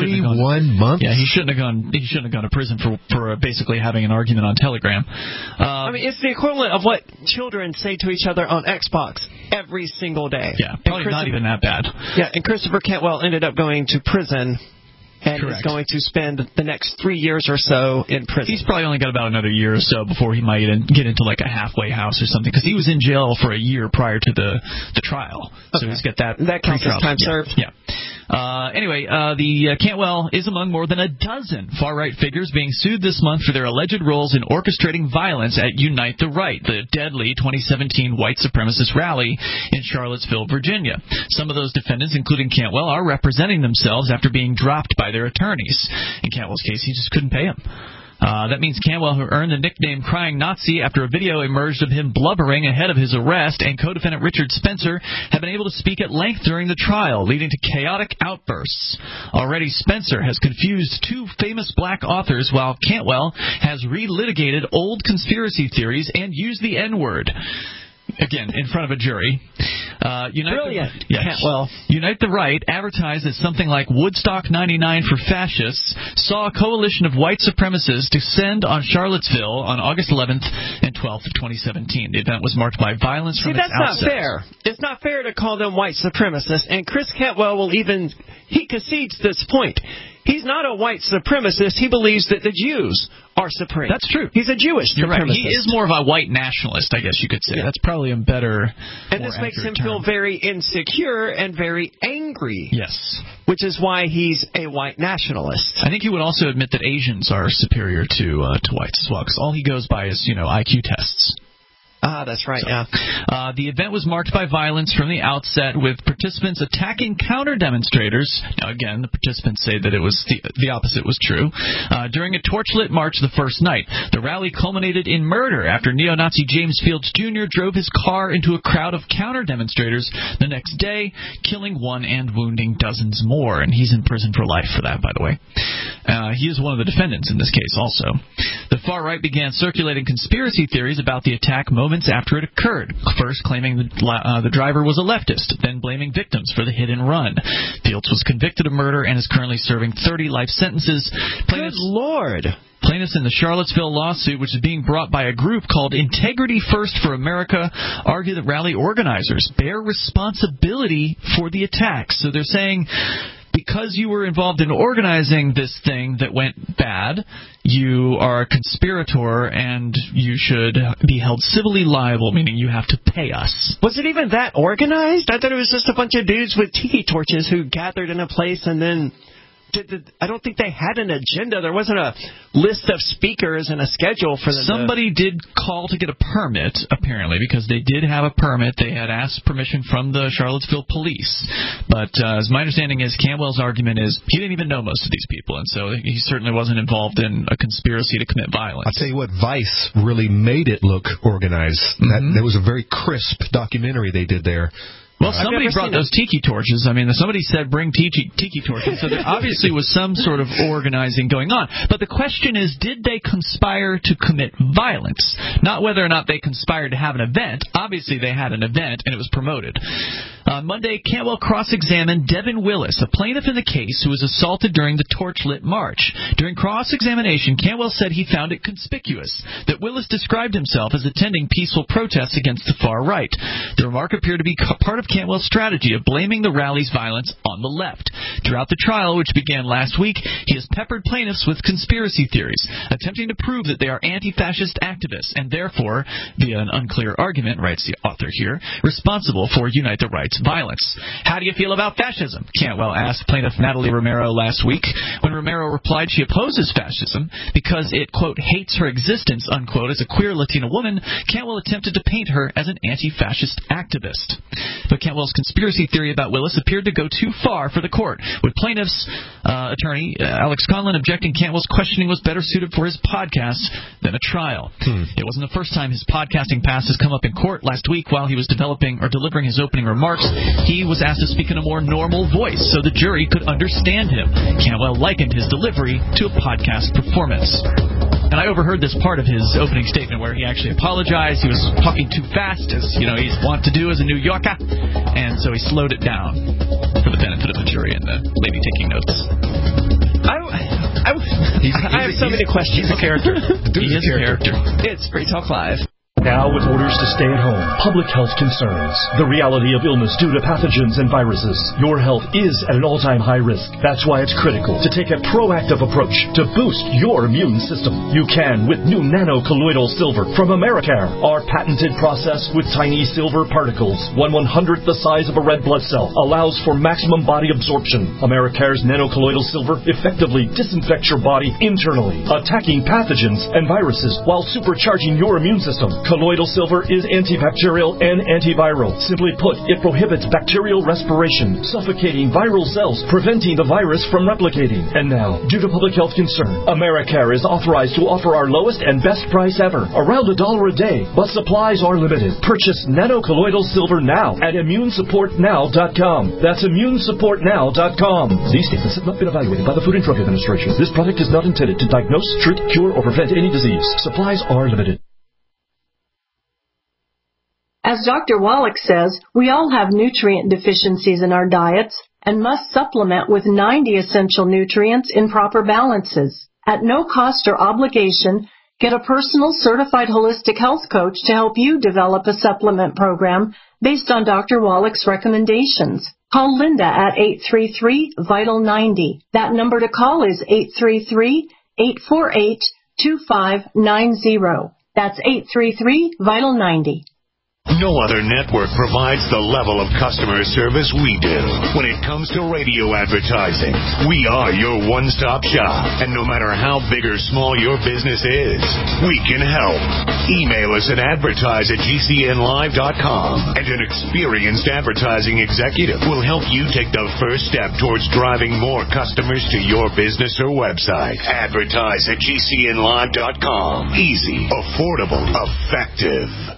41 months?
Yeah, he shouldn't have gone to prison for basically having an argument on Telegram.
It's the equivalent of what children say to each other on Xbox every single day.
Yeah, probably not even that bad.
Yeah, and Christopher Cantwell ended up going to prison and
Correct.
is going to spend the next 3 years or so in prison.
He's probably only got about another year or so before he might get into like a halfway house or something, because he was in jail for a year prior to the trial. So he's got that.
That counts as time served.
Yeah. Anyway, the Cantwell is among more than a dozen far-right figures being sued this month for their alleged roles in orchestrating violence at Unite the Right, the deadly 2017 white supremacist rally in Charlottesville, Virginia. Some of those defendants, including Cantwell, are representing themselves after being dropped by their attorneys. In Cantwell's case, he just couldn't pay them. That means Cantwell, who earned the nickname Crying Nazi after a video emerged of him blubbering ahead of his arrest, and co-defendant Richard Spencer have been able to speak at length during the trial, leading to chaotic outbursts. Already, Spencer has confused two famous black authors, while Cantwell has relitigated old conspiracy theories and used the N-word. Again, in front of a jury.
Brilliant.
Cantwell. Unite the Right, advertised as something like Woodstock 99 for fascists, saw a coalition of white supremacists descend on Charlottesville on August 11th and 12th of 2017. The event was marked by violence from its outset.
That's not fair. It's not fair to call them white supremacists, and Chris Cantwell he concedes this point. He's not a white supremacist. He believes that the Jews are supreme.
That's true.
He's a Jewish supremacist.
You're right. He is more of a white nationalist, I guess you could say. Yeah. That's probably a better,
and this makes him feel very insecure and very angry.
Yes.
Which is why he's a white nationalist.
I think he would also admit that Asians are superior to whites as well, because all he goes by is, IQ tests.
That's right, yeah.
The event was marked by violence from the outset, with participants attacking counter-demonstrators. Now, again, the participants say that it was the opposite was true. During a torchlit march the first night, the rally culminated in murder after neo-Nazi James Fields Jr. drove his car into a crowd of counter-demonstrators the next day, killing one and wounding dozens more. And he's in prison for life for that, by the way. He is one of the defendants in this case also. The far right began circulating conspiracy theories about the attack moments after it occurred, first claiming the driver was a leftist, then blaming victims for the hit and run. Fields was convicted of murder and is currently serving 30 life sentences.
Good Lord!
Plaintiffs in the Charlottesville lawsuit, which is being brought by a group called Integrity First for America, argue that rally organizers bear responsibility for the attack. So they're saying, because you were involved in organizing this thing that went bad, you are a conspirator and you should be held civilly liable, meaning you have to pay us.
Was it even that organized? I thought it was just a bunch of dudes with tiki torches who gathered in a place and then... I don't think they had an agenda. There wasn't a list of speakers and a schedule for them.
Somebody did call to get a permit, apparently, because they did have a permit. They had asked permission from the Charlottesville police. But as my understanding is, Cantwell's argument is he didn't even know most of these people, and so he certainly wasn't involved in a conspiracy to commit violence.
I'll tell you what, Vice really made it look organized. That was a very crisp documentary they did there.
Well, somebody brought those tiki torches. I mean, somebody said bring tiki torches, so there obviously was some sort of organizing going on. But the question is, did they conspire to commit violence? Not whether or not they conspired to have an event. Obviously, they had an event, and it was promoted. On Monday, Cantwell cross-examined Devin Willis, a plaintiff in the case who was assaulted during the torchlit march. During cross-examination, Cantwell said he found it conspicuous that Willis described himself as attending peaceful protests against the far right. The remark appeared to be part of Cantwell's strategy of blaming the rally's violence on the left. Throughout the trial, which began last week, he has peppered plaintiffs with conspiracy theories, attempting to prove that they are anti-fascist activists and therefore, via an unclear argument, writes the author here, responsible for Unite the Right's violence. How do you feel about fascism? Cantwell asked plaintiff Natalie Romero last week. When Romero replied she opposes fascism because it, quote, hates her existence, unquote, as a queer Latina woman, Cantwell attempted to paint her as an anti-fascist activist. But Cantwell's conspiracy theory about Willis appeared to go too far for the court, with plaintiff's attorney Alex Conlon objecting Cantwell's questioning was better suited for his podcast than a trial. It wasn't the first time his podcasting past has come up in court. Last week, while he was delivering his opening remarks, he was asked to speak in a more normal voice so the jury could understand him. Cantwell likened his delivery to a podcast performance. And I overheard this part of his opening statement where he actually apologized. He was talking too fast, as he's wont to do as a New Yorker, and so he slowed it down for the benefit of the jury and the lady taking notes.
I have so many questions.
He's a character. He is a character.
It's Free Talk Live.
Now, with orders to stay at home, public health concerns, the reality of illness due to pathogens and viruses, your health is at an all-time high risk. That's why it's critical to take a proactive approach to boost your immune system. You can with new nano-colloidal silver from Americare. Our patented process with tiny silver particles, 1/100th the size of a red blood cell, allows for maximum body absorption. Americare's nano-colloidal silver effectively disinfects your body internally, attacking pathogens and viruses while supercharging your immune system. Colloidal silver is antibacterial and antiviral. Simply put, it prohibits bacterial respiration, suffocating viral cells, preventing the virus from replicating. And now, due to public health concern, Americare is authorized to offer our lowest and best price ever, around $1 a day, but supplies are limited. Purchase nano-colloidal silver now at immunesupportnow.com. That's immunesupportnow.com. These statements have not been evaluated by the Food and Drug Administration. This product is not intended to diagnose, treat, cure, or prevent any disease. Supplies are limited.
As Dr. Wallach says, we all have nutrient deficiencies in our diets and must supplement with 90 essential nutrients in proper balances. At no cost or obligation, get a personal certified holistic health coach to help you develop a supplement program based on Dr. Wallach's recommendations. Call Linda at 833-VITAL-90. That number to call is 833-848-2590. That's 833-VITAL-90.
No other network provides the level of customer service we do. When it comes to radio advertising, we are your one-stop shop. And no matter how big or small your business is, we can help. Email us at advertise@gcnlive.com, and an experienced advertising executive will help you take the first step towards driving more customers to your business or website. Advertise@gcnlive.com. Easy, affordable, effective.